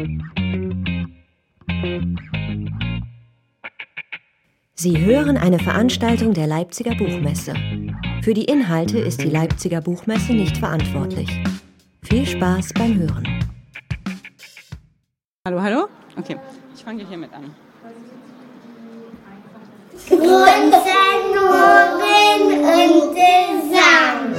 Sie hören eine Veranstaltung der Leipziger Buchmesse. Für die Inhalte ist die Leipziger Buchmesse nicht verantwortlich. Viel Spaß beim Hören. Hallo, hallo? Okay, ich fange hiermit an. Grunzen, Murren und Gesang.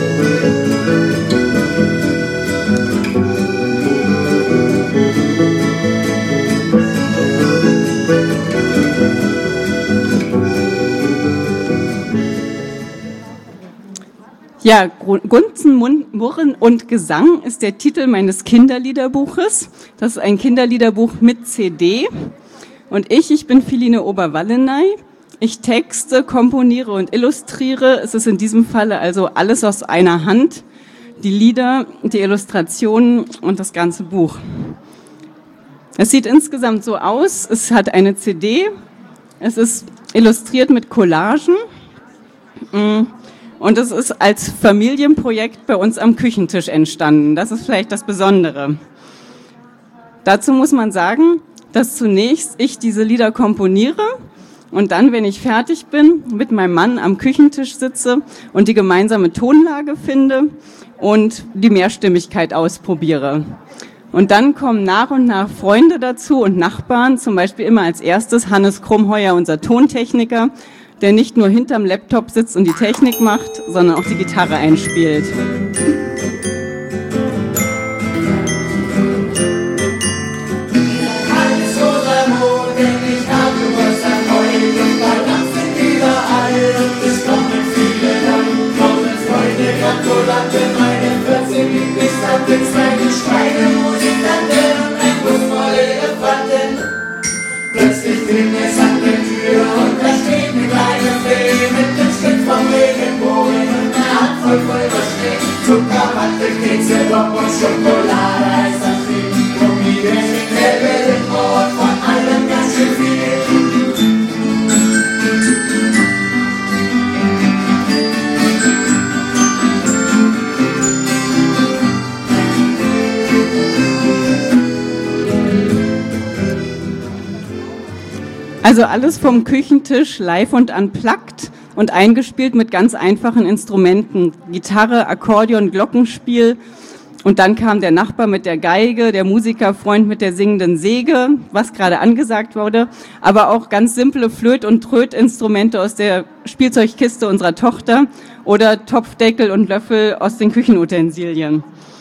Ja, Grunzen, Murren und Gesang ist der Titel meines Kinderliederbuches. Das ist ein Kinderliederbuch mit CD. Und ich bin Philine Oberwallenay. Ich texte, komponiere und illustriere. Es ist in diesem Falle also alles aus einer Hand. Die Lieder, die Illustrationen und das ganze Buch. Es sieht insgesamt so aus. Es hat eine CD. Es ist illustriert mit Collagen. Und es ist als Familienprojekt bei uns am Küchentisch entstanden. Das ist vielleicht das Besondere. Dazu muss man sagen, dass zunächst ich diese Lieder komponiere und dann, wenn ich fertig bin, mit meinem Mann am Küchentisch sitze und die gemeinsame Tonlage finde und die Mehrstimmigkeit ausprobiere. Und dann kommen nach und nach Freunde dazu und Nachbarn, zum Beispiel immer als erstes Hannes Krummheuer, unser Tontechniker, der nicht nur hinterm Laptop sitzt und die Technik macht, sondern auch die Gitarre einspielt. Plötzlich klingt es an der Tür und da steht eine kleine Fee mit dem Stück vom Regenbogen und einer Handvoll Pulverschnee. Zucker, Watte, Kekse, Bob und Schokolade, heißer Tee. Gummibärchen, Hellwelle, Brot, von allem ganz schön viel. Also alles vom Küchentisch, live und unplugged und eingespielt mit ganz einfachen Instrumenten. Gitarre, Akkordeon, Glockenspiel. Und dann kam der Nachbar mit der Geige, der Musikerfreund mit der singenden Säge, was gerade angesagt wurde. Aber auch ganz simple Flöt- und Trötinstrumente aus der Spielzeugkiste unserer Tochter oder Topfdeckel und Löffel aus den Küchenutensilien.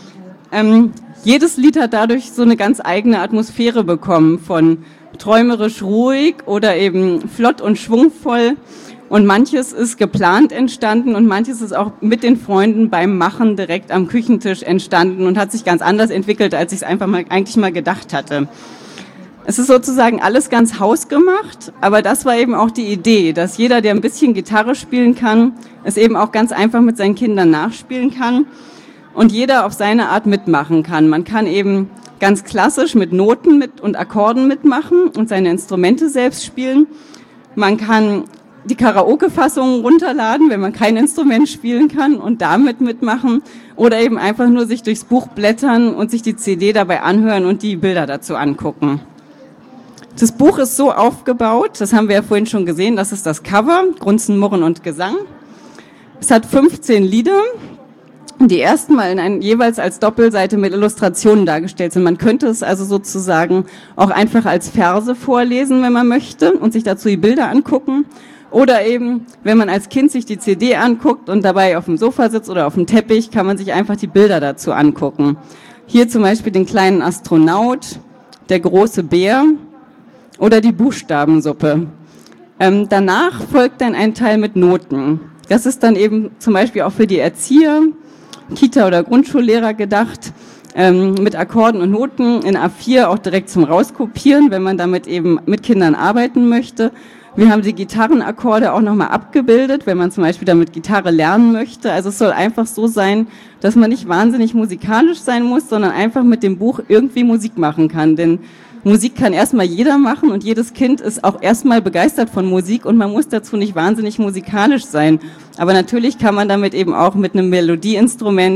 Jedes Lied hat dadurch so eine ganz eigene Atmosphäre bekommen, von träumerisch ruhig oder eben flott und schwungvoll. Und manches ist geplant entstanden und manches ist auch mit den Freunden beim Machen direkt am Küchentisch entstanden und hat sich ganz anders entwickelt, als ich es eigentlich mal gedacht hatte. Es ist sozusagen alles ganz hausgemacht, aber das war eben auch die Idee, dass jeder, der ein bisschen Gitarre spielen kann, es eben auch ganz einfach mit seinen Kindern nachspielen kann und jeder auf seine Art mitmachen kann. Man kann eben ganz klassisch mit Noten und Akkorden mitmachen und seine Instrumente selbst spielen. Man kann die Karaoke-Fassungen runterladen, wenn man kein Instrument spielen kann und damit mitmachen oder eben einfach nur sich durchs Buch blättern und sich die CD dabei anhören und die Bilder dazu angucken. Das Buch ist so aufgebaut, das haben wir ja vorhin schon gesehen, das ist das Cover, Grunzen, Murren und Gesang. Es hat 15 Lieder. Die ersten Mal jeweils als Doppelseite mit Illustrationen dargestellt sind. Man könnte es also sozusagen auch einfach als Verse vorlesen, wenn man möchte und sich dazu die Bilder angucken. Oder eben, wenn man als Kind sich die CD anguckt und dabei auf dem Sofa sitzt oder auf dem Teppich, kann man sich einfach die Bilder dazu angucken. Hier zum Beispiel den kleinen Astronaut, der große Bär oder die Buchstabensuppe. Danach folgt dann ein Teil mit Noten. Das ist dann eben zum Beispiel auch für die Erzieher, Kita- oder Grundschullehrer gedacht, mit Akkorden und Noten in A4 auch direkt zum Rauskopieren, wenn man damit eben mit Kindern arbeiten möchte. Wir haben die Gitarrenakkorde auch nochmal abgebildet, wenn man zum Beispiel damit Gitarre lernen möchte. Also es soll einfach so sein, dass man nicht wahnsinnig musikalisch sein muss, sondern einfach mit dem Buch irgendwie Musik machen kann. Denn Musik kann erstmal jeder machen und jedes Kind ist auch erstmal begeistert von Musik und man muss dazu nicht wahnsinnig musikalisch sein. Aber natürlich kann man damit eben auch mit einem Melodieinstrument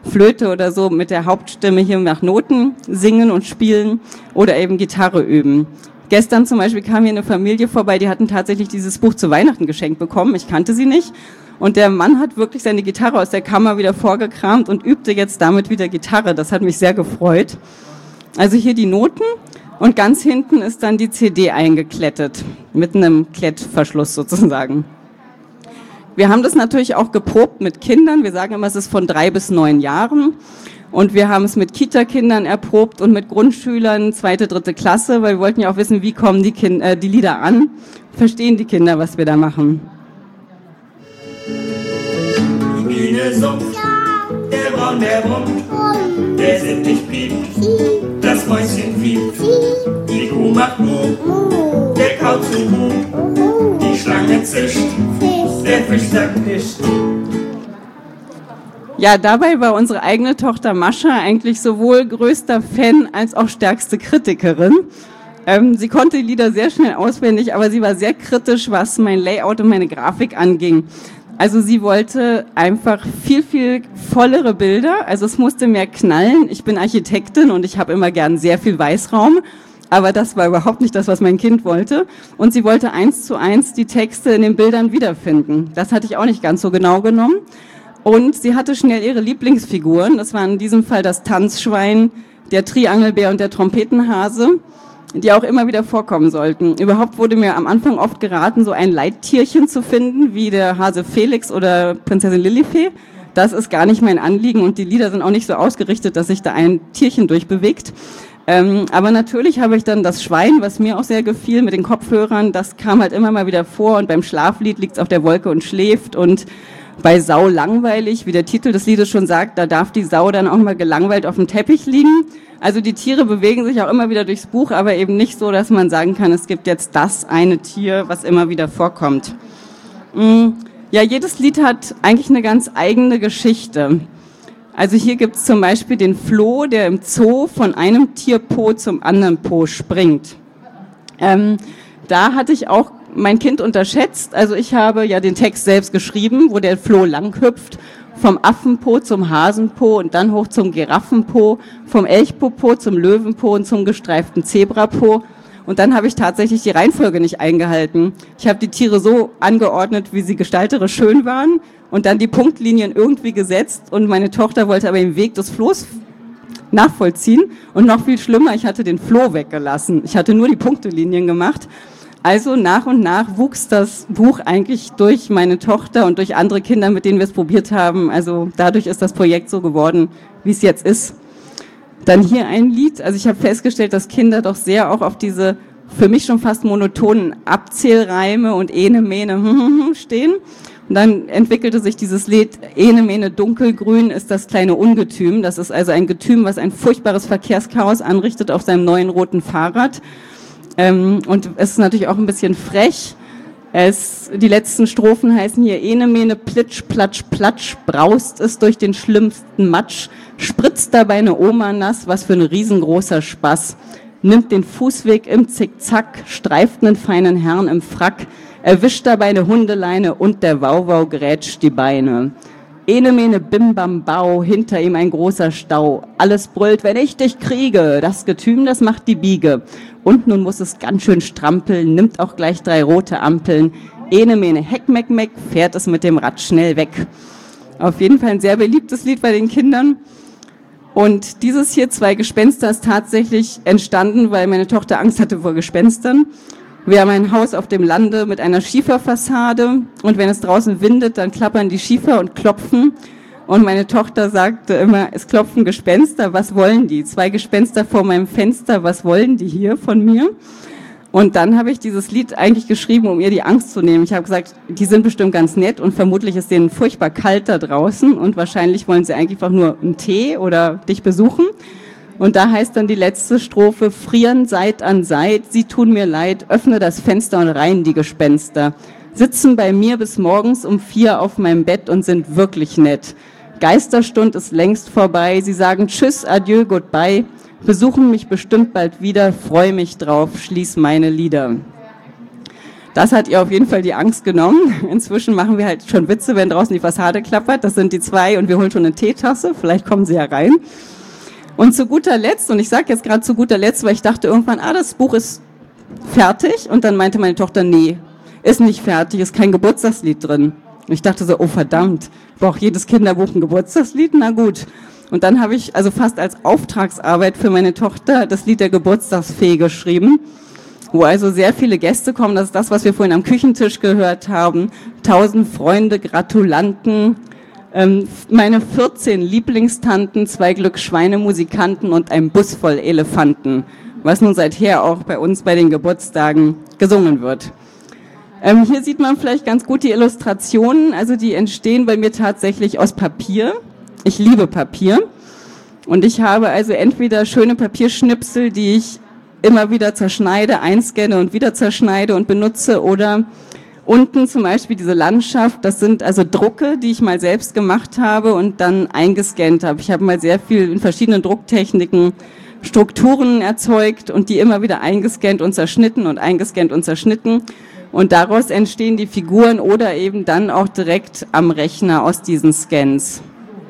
Flöte oder so mit der Hauptstimme hier nach Noten singen und spielen oder eben Gitarre üben. Gestern zum Beispiel kam hier eine Familie vorbei, die hatten tatsächlich dieses Buch zu Weihnachten geschenkt bekommen. Ich kannte sie nicht. Und der Mann hat wirklich seine Gitarre aus der Kammer wieder vorgekramt und übte jetzt damit wieder Gitarre. Das hat mich sehr gefreut. Also hier die Noten und ganz hinten ist dann die CD eingeklettet, mit einem Klettverschluss sozusagen. Wir haben das natürlich auch geprobt mit Kindern. Wir sagen immer, es ist von 3 bis 9 Jahren. Und wir haben es mit Kita-Kindern erprobt und mit Grundschülern, 2., 3. Klasse, weil wir wollten ja auch wissen, wie kommen die Lieder an. Verstehen die Kinder, was wir da machen? Die Biene summt, der Braun, der brummt, der Sittich piept, das Mäuschen fiebt, die Kuh macht Mu, der kaut zu Mu, die Schlange zischt, der Fisch sagt nischt. Ja, dabei war unsere eigene Tochter Mascha eigentlich sowohl größter Fan als auch stärkste Kritikerin. Sie konnte die Lieder sehr schnell auswendig, aber sie war sehr kritisch, was mein Layout und meine Grafik anging. Also sie wollte einfach viel, viel vollere Bilder. Also es musste mehr knallen. Ich bin Architektin und ich habe immer gern sehr viel Weißraum. Aber das war überhaupt nicht das, was mein Kind wollte. Und sie wollte 1:1 die Texte in den Bildern wiederfinden. Das hatte ich auch nicht ganz so genau genommen. Und sie hatte schnell ihre Lieblingsfiguren. Das waren in diesem Fall das Tanzschwein, der Triangelbär und der Trompetenhase, die auch immer wieder vorkommen sollten. Überhaupt wurde mir am Anfang oft geraten, so ein Leittierchen zu finden, wie der Hase Felix oder Prinzessin Lilifee. Das ist gar nicht mein Anliegen und die Lieder sind auch nicht so ausgerichtet, dass sich da ein Tierchen durchbewegt. Aber natürlich habe ich dann das Schwein, was mir auch sehr gefiel, mit den Kopfhörern, das kam halt immer mal wieder vor und beim Schlaflied liegt es auf der Wolke und schläft und bei Sau langweilig, wie der Titel des Liedes schon sagt, da darf die Sau dann auch mal gelangweilt auf dem Teppich liegen. Also die Tiere bewegen sich auch immer wieder durchs Buch, aber eben nicht so, dass man sagen kann, es gibt jetzt das eine Tier, was immer wieder vorkommt. Ja, jedes Lied hat eigentlich eine ganz eigene Geschichte. Also hier gibt es zum Beispiel den Floh, der im Zoo von einem Tierpo zum anderen Po springt. Da hatte ich auch mein Kind unterschätzt. Also ich habe ja den Text selbst geschrieben, wo der Floh lang hüpft, vom Affenpo zum Hasenpo und dann hoch zum Giraffenpo, vom Elchpopo zum Löwenpo und zum gestreiften Zebrapo. Und dann habe ich tatsächlich die Reihenfolge nicht eingehalten. Ich habe die Tiere so angeordnet, wie sie gestalterisch schön waren und dann die Punktlinien irgendwie gesetzt und meine Tochter wollte aber den Weg des Flohs nachvollziehen und noch viel schlimmer, ich hatte den Floh weggelassen. Ich hatte nur die Punktelinien gemacht. Also nach und nach wuchs das Buch eigentlich durch meine Tochter und durch andere Kinder, mit denen wir es probiert haben. Also dadurch ist das Projekt so geworden, wie es jetzt ist. Dann hier ein Lied. Also ich habe festgestellt, dass Kinder doch sehr auch auf diese für mich schon fast monotonen Abzählreime und Ene, Mene stehen. Und dann entwickelte sich dieses Lied Ene, Mene, dunkelgrün ist das kleine Ungetüm. Das ist also ein Getüm, was ein furchtbares Verkehrschaos anrichtet auf seinem neuen roten Fahrrad. Und es ist natürlich auch ein bisschen frech. Die letzten Strophen heißen hier Ene, Mene, Plitsch, Platsch, Platsch, braust es durch den schlimmsten Matsch, spritzt dabei eine Oma nass, was für ein riesengroßer Spaß. Nimmt den Fußweg im Zickzack, streift einen feinen Herrn im Frack, erwischt dabei eine Hundeleine und der Wauwau grätscht die Beine. Ene, Mene, Bim, Bam, Bau, hinter ihm ein großer Stau. Alles brüllt, wenn ich dich kriege. Das Getüm, das macht die Biege. Und nun muss es ganz schön strampeln, nimmt auch gleich 3 rote Ampeln. Ene, Mene, Heck, Meck, Meck, fährt es mit dem Rad schnell weg. Auf jeden Fall ein sehr beliebtes Lied bei den Kindern. Und dieses hier, 2 Gespenster, ist tatsächlich entstanden, weil meine Tochter Angst hatte vor Gespenstern. Wir haben ein Haus auf dem Lande mit einer Schieferfassade und wenn es draußen windet, dann klappern die Schiefer und klopfen. Und meine Tochter sagte immer, es klopfen Gespenster, was wollen die? 2 Gespenster vor meinem Fenster, was wollen die hier von mir? Und dann habe ich dieses Lied eigentlich geschrieben, um ihr die Angst zu nehmen. Ich habe gesagt, die sind bestimmt ganz nett und vermutlich ist denen furchtbar kalt da draußen und wahrscheinlich wollen sie eigentlich einfach nur einen Tee oder dich besuchen. Und da heißt dann die letzte Strophe, frieren Seit an Seit, sie tun mir leid, öffne das Fenster und rein die Gespenster. Sitzen bei mir bis morgens um 4 auf meinem Bett und sind wirklich nett. Geisterstund ist längst vorbei, sie sagen Tschüss, Adieu, Goodbye, besuchen mich bestimmt bald wieder, freu mich drauf, schließ meine Lieder. Das hat ihr auf jeden Fall die Angst genommen. Inzwischen machen wir halt schon Witze, wenn draußen die Fassade klappert. Das sind die 2 und wir holen schon eine Teetasse. Vielleicht kommen sie ja rein. Und zu guter Letzt, und ich sage jetzt gerade zu guter Letzt, weil ich dachte irgendwann, das Buch ist fertig. Und dann meinte meine Tochter, nee, ist nicht fertig, ist kein Geburtstagslied drin. Und ich dachte so, oh verdammt, braucht jedes Kinderbuch ein Geburtstagslied? Na gut. Und dann habe ich also fast als Auftragsarbeit für meine Tochter das Lied der Geburtstagsfee geschrieben, wo also sehr viele Gäste kommen. Das ist das, was wir vorhin am Küchentisch gehört haben. 1000 Freunde, Gratulanten, meine 14 Lieblingstanten, 2 Glücksschweine, Musikanten und ein Bus voll Elefanten, was nun seither auch bei uns bei den Geburtstagen gesungen wird. Hier sieht man vielleicht ganz gut die Illustrationen, also die entstehen bei mir tatsächlich aus Papier. Ich liebe Papier und ich habe also entweder schöne Papierschnipsel, die ich immer wieder zerschneide, einscanne und wieder zerschneide und benutze, oder unten zum Beispiel diese Landschaft, das sind also Drucke, die ich mal selbst gemacht habe und dann eingescannt habe. Ich habe mal sehr viel in verschiedenen Drucktechniken Strukturen erzeugt und die immer wieder eingescannt und zerschnitten und eingescannt und zerschnitten. Und daraus entstehen die Figuren oder eben dann auch direkt am Rechner aus diesen Scans.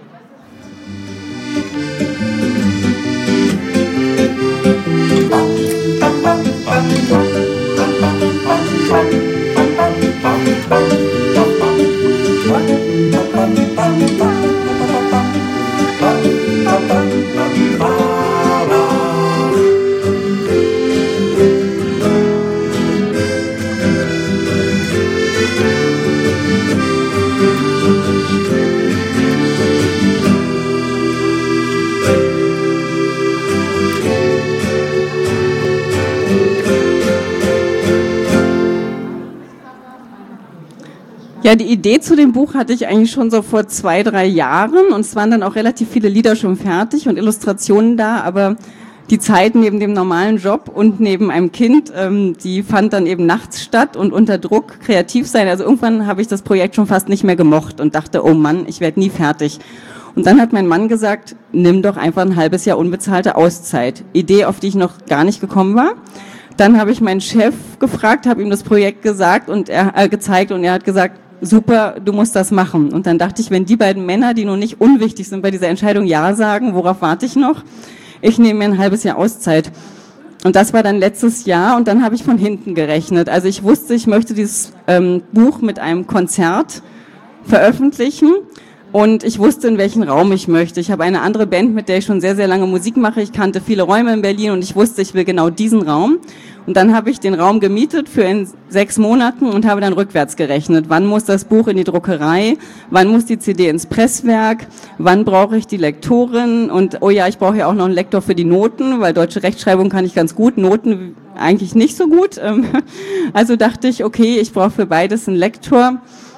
Ja, die Idee zu dem Buch hatte ich eigentlich schon so vor 2, 3 Jahren und es waren dann auch relativ viele Lieder schon fertig und Illustrationen da, aber die Zeit neben dem normalen Job und neben einem Kind, die fand dann eben nachts statt und unter Druck kreativ sein. Also irgendwann habe ich das Projekt schon fast nicht mehr gemocht und dachte, oh Mann, ich werde nie fertig. Und dann hat mein Mann gesagt, nimm doch einfach ein halbes Jahr unbezahlte Auszeit. Idee, auf die ich noch gar nicht gekommen war. Dann habe ich meinen Chef gefragt, habe ihm das Projekt gesagt und gezeigt und er hat gesagt, super, du musst das machen. Und dann dachte ich, wenn die beiden Männer, die nun nicht unwichtig sind bei dieser Entscheidung, ja sagen, worauf warte ich noch? Ich nehme mir ein halbes Jahr Auszeit. Und das war dann letztes Jahr und dann habe ich von hinten gerechnet. Also ich wusste, ich möchte dieses Buch mit einem Konzert veröffentlichen und ich wusste, in welchen Raum ich möchte. Ich habe eine andere Band, mit der ich schon sehr, sehr lange Musik mache. Ich kannte viele Räume in Berlin und ich wusste, ich will genau diesen Raum. Und dann habe ich den Raum gemietet für in 6 Monaten und habe dann rückwärts gerechnet. Wann muss das Buch in die Druckerei? Wann muss die CD ins Presswerk? Wann brauche ich die Lektorin? Und oh ja, ich brauche ja auch noch einen Lektor für die Noten, weil deutsche Rechtschreibung kann ich ganz gut, Noten eigentlich nicht so gut. Also dachte ich, okay, ich brauche für beides einen Lektor.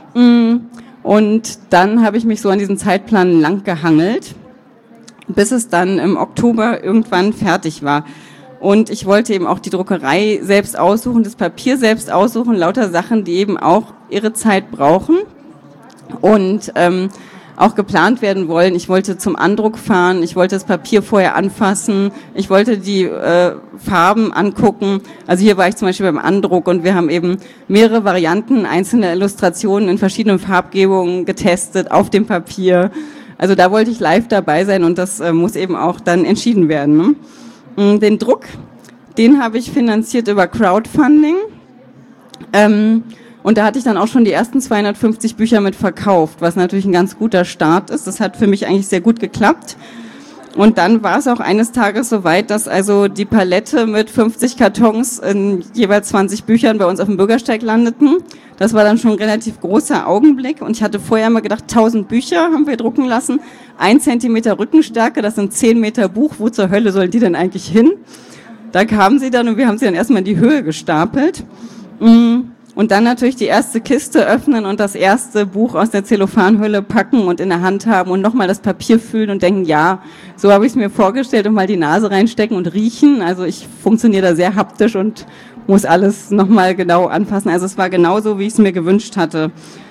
Und dann habe ich mich so an diesen Zeitplan lang gehangelt, bis es dann im Oktober irgendwann fertig war. Und ich wollte eben auch die Druckerei selbst aussuchen, das Papier selbst aussuchen, lauter Sachen, die eben auch ihre Zeit brauchen und auch geplant werden wollen. Ich wollte zum Andruck fahren, ich wollte das Papier vorher anfassen, ich wollte die Farben angucken. Also hier war ich zum Beispiel beim Andruck und wir haben eben mehrere Varianten, einzelne Illustrationen in verschiedenen Farbgebungen getestet auf dem Papier. Also da wollte ich live dabei sein und das muss eben auch dann entschieden werden, ne? Den Druck, den habe ich finanziert über Crowdfunding und da hatte ich dann auch schon die ersten 250 Bücher mit verkauft, was natürlich ein ganz guter Start ist. Das hat für mich eigentlich sehr gut geklappt und dann war es auch eines Tages so weit, dass also die Palette mit 50 Kartons in jeweils 20 Büchern bei uns auf dem Bürgersteig landeten. Das war dann schon ein relativ großer Augenblick und ich hatte vorher immer gedacht, 1000 Bücher haben wir drucken lassen, 1 Zentimeter Rückenstärke, das sind 10 Meter Buch, wo zur Hölle sollen die denn eigentlich hin? Da kamen sie dann und wir haben sie dann erstmal in die Höhe gestapelt und dann natürlich die erste Kiste öffnen und das erste Buch aus der Zellophanhülle packen und in der Hand haben und nochmal das Papier fühlen und denken, ja, so habe ich es mir vorgestellt und mal die Nase reinstecken und riechen. Also ich funktioniere da sehr haptisch und muss alles nochmal genau anfassen. Also es war genauso, wie ich es mir gewünscht hatte.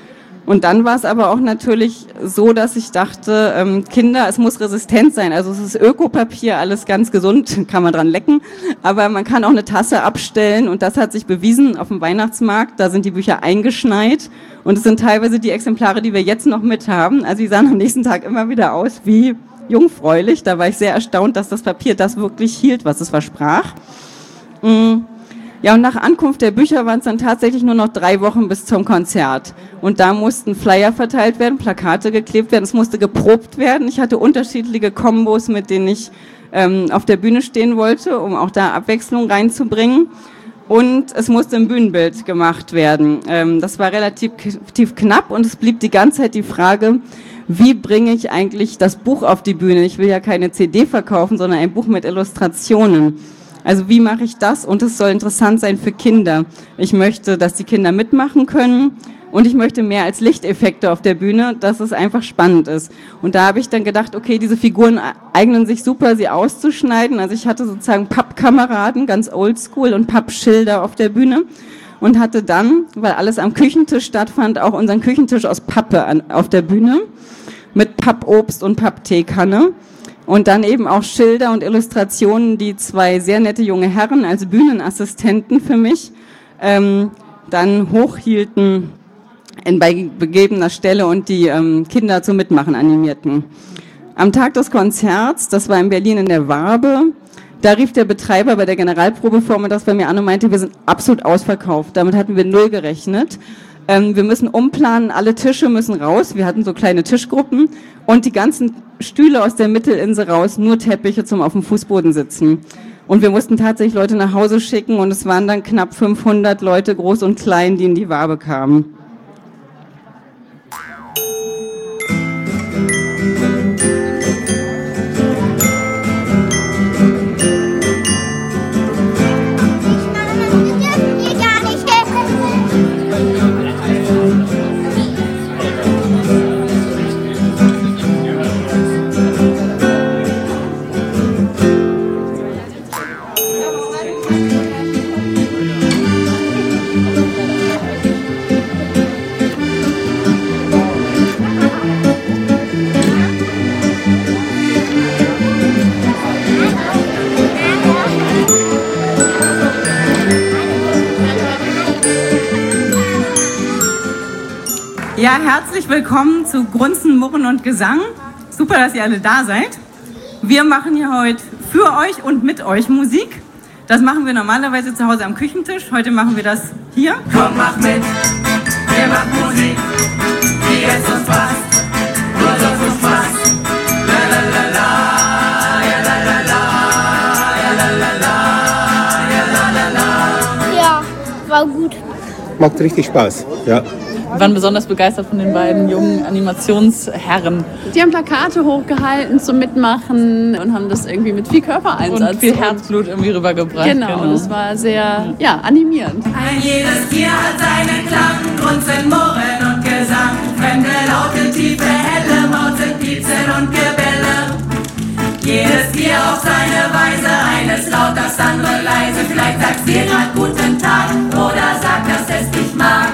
Und dann war es aber auch natürlich so, dass ich dachte, Kinder, es muss resistent sein. Also es ist Ökopapier, alles ganz gesund, kann man dran lecken. Aber man kann auch eine Tasse abstellen und das hat sich bewiesen auf dem Weihnachtsmarkt. Da sind die Bücher eingeschneit und es sind teilweise die Exemplare, die wir jetzt noch mit haben. Also die sahen am nächsten Tag immer wieder aus wie jungfräulich. Da war ich sehr erstaunt, dass das Papier das wirklich hielt, was es versprach. Ja, und nach Ankunft der Bücher waren es dann tatsächlich nur noch 3 Wochen bis zum Konzert. Und da mussten Flyer verteilt werden, Plakate geklebt werden, es musste geprobt werden. Ich hatte unterschiedliche Kombos, mit denen ich auf der Bühne stehen wollte, um auch da Abwechslung reinzubringen. Und es musste ein Bühnenbild gemacht werden. Das war relativ knapp und es blieb die ganze Zeit die Frage, wie bringe ich eigentlich das Buch auf die Bühne? Ich will ja keine CD verkaufen, sondern ein Buch mit Illustrationen. Also wie mache ich das? Und es soll interessant sein für Kinder. Ich möchte, dass die Kinder mitmachen können und ich möchte mehr als Lichteffekte auf der Bühne, dass es einfach spannend ist. Und da habe ich dann gedacht, okay, diese Figuren eignen sich super, sie auszuschneiden. Also ich hatte sozusagen Pappkameraden, ganz oldschool und Pappschilder auf der Bühne und hatte dann, weil alles am Küchentisch stattfand, auch unseren Küchentisch aus Pappe auf der Bühne mit Pappobst und Pappteekanne. Und dann eben auch Schilder und Illustrationen, die 2 sehr nette junge Herren als Bühnenassistenten für mich dann hochhielten bei begebener Stelle und die Kinder zum Mitmachen animierten. Am Tag des Konzerts, das war in Berlin in der Wabe, da rief der Betreiber bei der Generalprobe vormittags bei mir an und meinte, wir sind absolut ausverkauft. Damit hatten wir 0 gerechnet. Wir müssen umplanen, alle Tische müssen raus. Wir hatten so kleine Tischgruppen und die ganzen Stühle aus der Mittelinsel raus, nur Teppiche zum auf dem Fußboden sitzen. Und wir mussten tatsächlich Leute nach Hause schicken und es waren dann knapp 500 Leute, groß und klein, die in die Wabe kamen. Ja, herzlich willkommen zu Grunzen, Murren und Gesang. Super, dass ihr alle da seid. Wir machen hier heute für euch und mit euch Musik. Das machen wir normalerweise zu Hause am Küchentisch. Heute machen wir das hier. Komm, mach mit, wir machen Musik, die jetzt uns passt, nur sonst uns passt. La la la la, ja la la la, ja la la la, ja la la la. Ja, war gut. Macht richtig Spaß, ja. Wir waren besonders begeistert von den beiden jungen Animationsherren. Die haben Plakate hochgehalten zum Mitmachen und haben das irgendwie mit viel Körpereinsatz Und viel Herzblut irgendwie rübergebracht. Genau, und es war sehr animierend. Ein jedes Tier hat seinen Klang, Grunzen, Murren und Gesang. Fremde Laute, tiefe, helle Mauzen, Piepsen und Gebelle. Jedes Tier auf seine Weise, eines laut, das andere leise. Vielleicht sagst dir grad guten Tag oder sag, dass es dich mag.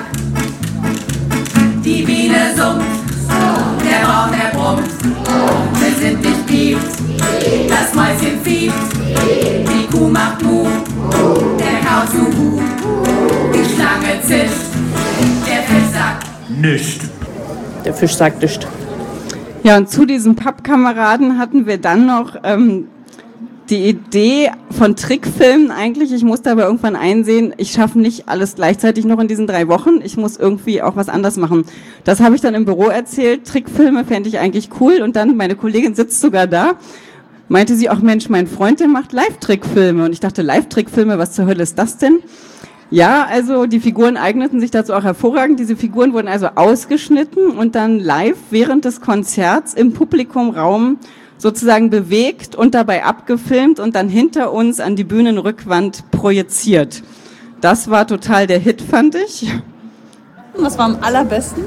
Die Biene summt, der Baum, der brummt, wir sind nicht piept, das Mäuschen fiebt, die Kuh macht Mu, der Kauz Hu, die Schlange zischt, der Fisch sagt Nicht. Der Fisch sagt nicht. Ja, und zu diesen Pappkameraden hatten wir dann noch die Idee von Trickfilmen eigentlich. Ich musste aber irgendwann einsehen, ich schaffe nicht alles gleichzeitig noch in diesen 3 Wochen. Ich muss irgendwie auch was anderes machen. Das habe ich dann im Büro erzählt. Trickfilme fände ich eigentlich cool. Und dann, meine Kollegin sitzt sogar da, meinte sie, ach Mensch, mein Freund, der macht Live-Trickfilme. Und ich dachte, Live-Trickfilme, was zur Hölle ist das denn? Ja, also die Figuren eigneten sich dazu auch hervorragend. Diese Figuren wurden also ausgeschnitten und dann live während des Konzerts im Publikumraum sozusagen bewegt und dabei abgefilmt und dann hinter uns an die Bühnenrückwand projiziert. Das war total der Hit, fand ich. Was war am allerbesten?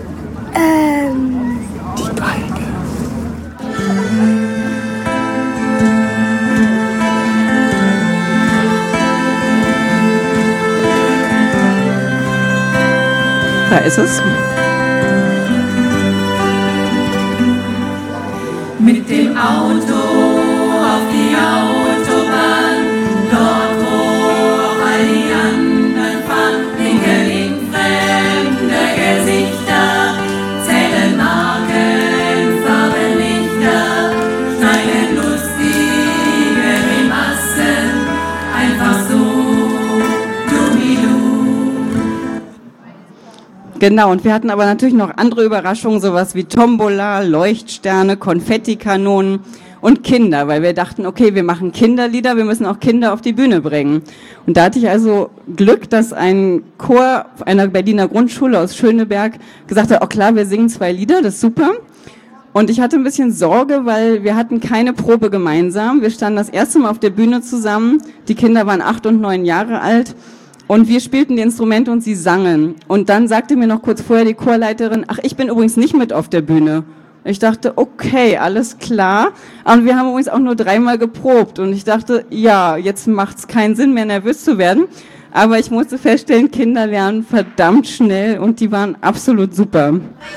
Die Geige. Da ist es. einfach so, Genau, und wir hatten aber natürlich noch andere Überraschungen, sowas wie Tombola, Leuchtsterne, Konfettikanonen und Kinder, weil wir dachten, okay, wir machen Kinderlieder, wir müssen auch Kinder auf die Bühne bringen. Und da hatte ich also Glück, dass ein Chor einer Berliner Grundschule aus Schöneberg gesagt hat, oh klar, wir singen 2 Lieder, das ist super. Und ich hatte ein bisschen Sorge, weil wir hatten keine Probe gemeinsam. Wir standen das erste Mal auf der Bühne zusammen, die Kinder waren 8 und 9 Jahre alt. Und wir spielten die Instrumente und sie sangen. Und dann sagte mir noch kurz vorher die Chorleiterin, ach, ich bin übrigens nicht mit auf der Bühne. Ich dachte, okay, alles klar. Und wir haben übrigens auch nur 3-mal geprobt. Und ich dachte, ja, jetzt macht's keinen Sinn mehr, nervös zu werden. Aber ich musste feststellen, Kinder lernen verdammt schnell und die waren absolut super.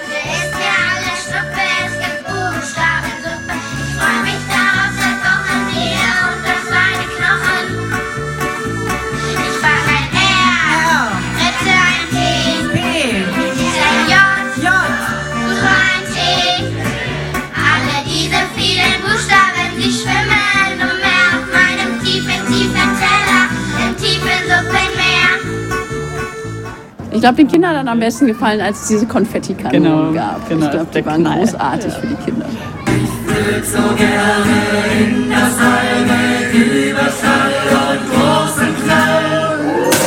Ich glaube, den Kindern hat am besten gefallen, als es diese Konfettikanonen gab. Genau, ich glaube, die waren großartig für die Kinder. Ich würde so gerne in das halbe Überschall und großen Knall.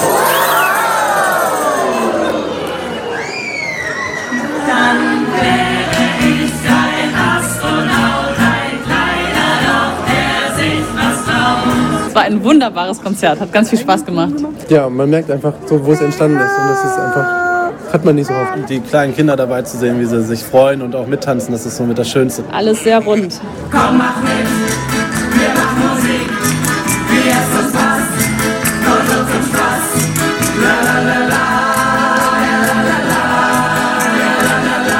Dann wäre ich ein Astronaut, ein kleiner Loch, der sich was traut. Es war ein wunderbares Konzert, hat ganz viel Spaß gemacht. Ja, man merkt einfach so, wo es entstanden ist. Und das ist einfach, hat man nicht so oft. Die kleinen Kinder dabei zu sehen, wie sie sich freuen und auch mittanzen, das ist so mit das Schönste. Alles sehr rund. Komm, mach mit, wir machen Musik, wie es uns passt, und uns Spaß. La la la la, la la la la, la la la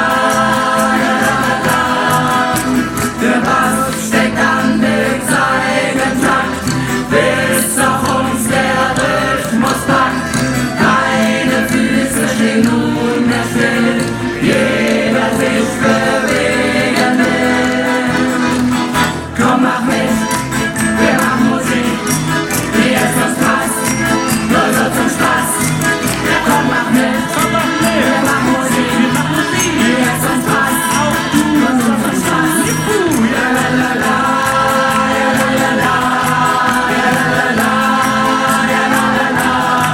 la, der Bass steckt an den Seitentakt, bis auf uns der Rhythmus packt. Keine Füße stehen nunmehr still, jeder sich bewegen will. Komm, mach mit, wir machen Musik, wie es uns passt, nur so zum Spaß. Ja, komm, mach mit, wir machen Musik, wie es uns passt, nur so zum Spaß. Ja, la la la, ja la la la, ja la la la, ja la la la.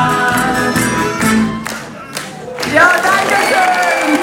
Ja, danke schön!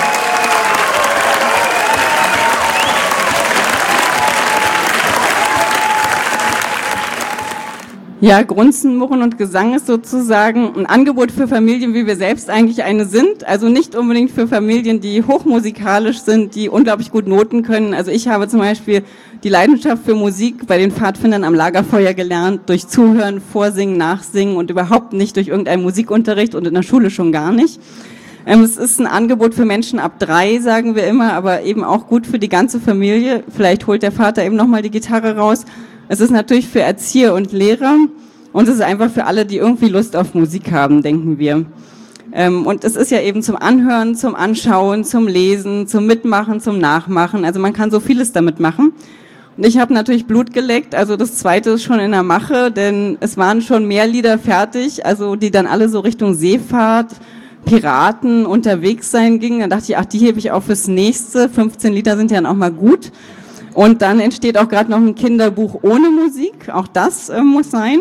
Ja, Grunzen, Murren und Gesang ist sozusagen ein Angebot für Familien, wie wir selbst eigentlich eine sind. Also nicht unbedingt für Familien, die hochmusikalisch sind, die unglaublich gut Noten können. Also ich habe zum Beispiel die Leidenschaft für Musik bei den Pfadfindern am Lagerfeuer gelernt, durch Zuhören, Vorsingen, Nachsingen und überhaupt nicht durch irgendeinen Musikunterricht und in der Schule schon gar nicht. Es ist ein Angebot für Menschen ab 3, sagen wir immer, aber eben auch gut für die ganze Familie. Vielleicht holt der Vater eben nochmal die Gitarre raus. Es ist natürlich für Erzieher und Lehrer und es ist einfach für alle, die irgendwie Lust auf Musik haben, denken wir. Und es ist ja eben zum Anhören, zum Anschauen, zum Lesen, zum Mitmachen, zum Nachmachen. Also man kann so vieles damit machen. Und ich habe natürlich Blut geleckt, also das 2. ist schon in der Mache, denn es waren schon mehr Lieder fertig, also die dann alle so Richtung Seefahrt, Piraten unterwegs sein gingen. Dann dachte ich, ach, die hebe ich auch fürs nächste. 15 Lieder sind ja dann auch mal gut. Und dann entsteht auch gerade noch ein Kinderbuch ohne Musik. Auch das muss sein.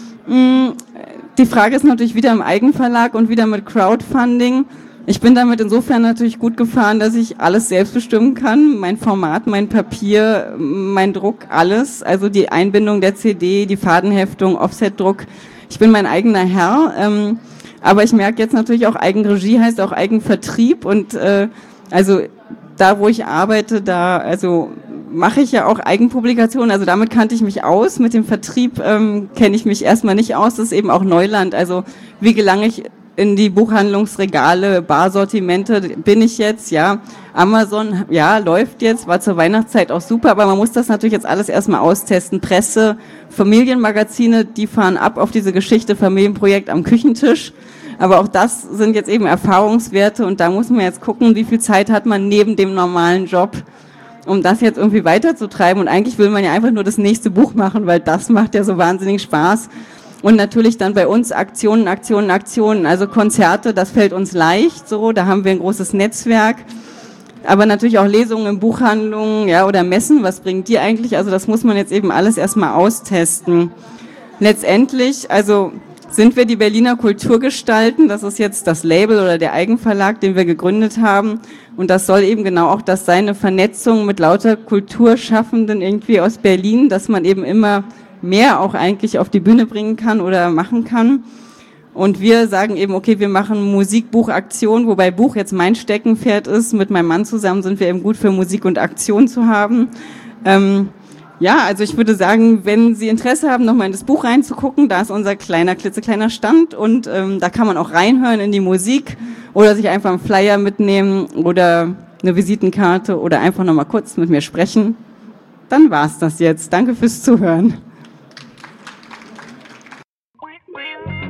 Die Frage ist natürlich wieder im Eigenverlag und wieder mit Crowdfunding. Ich bin damit insofern natürlich gut gefahren, dass ich alles selbst bestimmen kann. Mein Format, mein Papier, mein Druck, alles. Also die Einbindung der CD, die Fadenheftung, Offsetdruck. Ich bin mein eigener Herr. Aber ich merke jetzt natürlich auch, Eigenregie heißt auch Eigenvertrieb. Und also da, wo ich arbeite, da also mache ich ja auch Eigenpublikationen, also damit kannte ich mich aus. Mit dem Vertrieb kenne ich mich erstmal nicht aus, das ist eben auch Neuland. Also wie gelange ich in die Buchhandlungsregale, Barsortimente, bin ich jetzt, ja. Amazon, ja, läuft jetzt, war zur Weihnachtszeit auch super, aber man muss das natürlich jetzt alles erstmal austesten. Presse, Familienmagazine, die fahren ab auf diese Geschichte Familienprojekt am Küchentisch. Aber auch das sind jetzt eben Erfahrungswerte und da muss man jetzt gucken, wie viel Zeit hat man neben dem normalen Job, um das jetzt irgendwie weiterzutreiben. Und eigentlich will man ja einfach nur das nächste Buch machen, weil das macht ja so wahnsinnig Spaß. Und natürlich dann bei uns Aktionen, also Konzerte, das fällt uns leicht so, da haben wir ein großes Netzwerk. Aber natürlich auch Lesungen in Buchhandlungen, ja, oder Messen, was bringt die eigentlich? Also das muss man jetzt eben alles erstmal austesten. Letztendlich, also sind wir die Berliner Kulturgestalten, das ist jetzt das Label oder der Eigenverlag, den wir gegründet haben. Und das soll eben genau auch das sein, eine Vernetzung mit lauter Kulturschaffenden irgendwie aus Berlin, dass man eben immer mehr auch eigentlich auf die Bühne bringen kann oder machen kann. Und wir sagen eben, okay, wir machen Musikbuchaktion, wobei Buch jetzt mein Steckenpferd ist. Mit meinem Mann zusammen sind wir eben gut für Musik und Aktion zu haben. Ja, also ich würde sagen, wenn Sie Interesse haben, nochmal in das Buch reinzugucken, da ist unser klitzekleiner Stand und da kann man auch reinhören in die Musik oder sich einfach einen Flyer mitnehmen oder eine Visitenkarte oder einfach nochmal kurz mit mir sprechen. Dann war's das jetzt. Danke fürs Zuhören.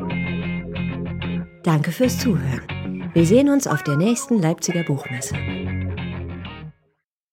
Danke fürs Zuhören. Wir sehen uns auf der nächsten Leipziger Buchmesse.